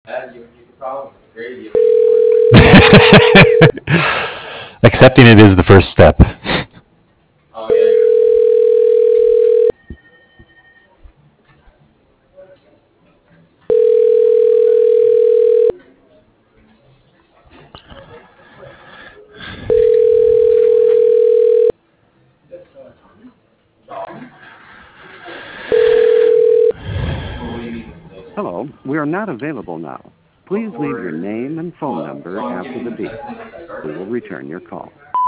Accepting it is the first step. Hello, we are not available now. Please leave your name and phone number after the beep. We will return your call.